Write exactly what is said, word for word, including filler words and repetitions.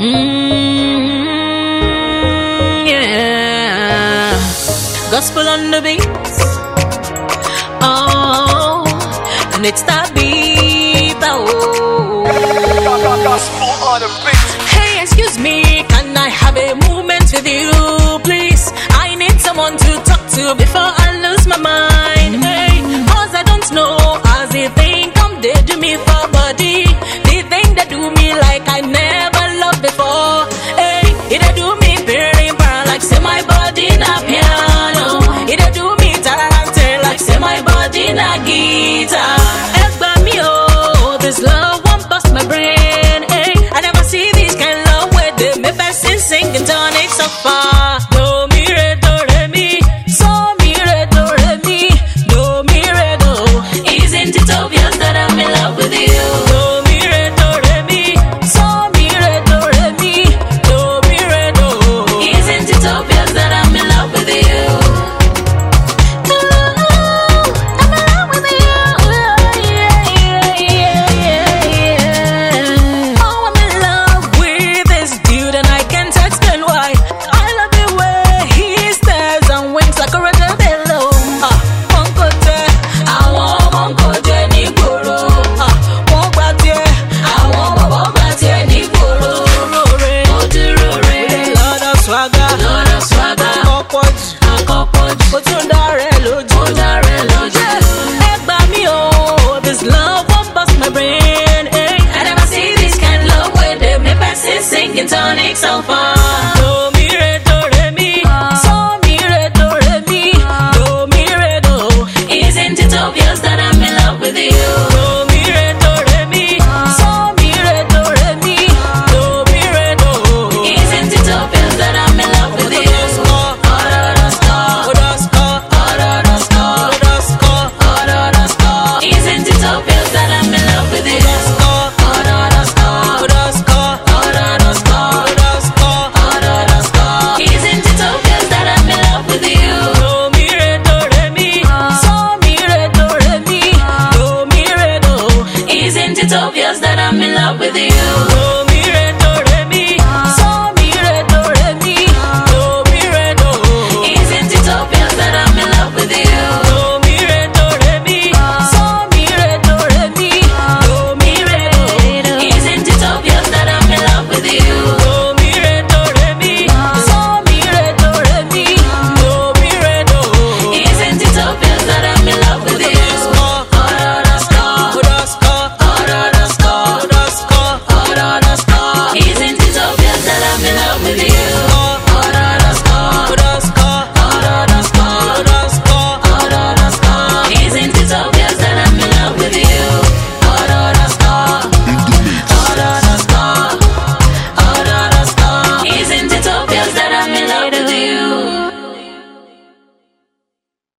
Mm, yeah. Gospel on the beat. Oh, and it's that beat. Oh. Gospel on the beat. Hey, excuse me, can I have a moment with you, please? I need someone to talk to before I lose my mind. Hey, cause I don't know as they think I'm dead to me for body. They think they do me like I never loved before. Hey, it do me very bad like say my body na piano. It do me tarante like say my body na guitar. Egba me oh, this love won't bust my brain. Hey, I never see this kind of love where they me best in singing tonic so far. Do mi re do re mi, so mi re do re mi, do mi re do. Isn't it obvious that I'm in love with you? Do mi re do re mi, so mi re do re mi, do mi re do. Isn't it obvious that I'm in love with you? Singing tonic so far. Do mi re do re mi, so mi re do re mi, do mi re do. Isn't it obvious that I'm in love with you? Do mi re do re mi, so mi re do re mi, do mi re do. Isn't it obvious that I'm in love with you? Isn't it obvious that I'm in love with you? Isn't it obvious that I'm in love with you?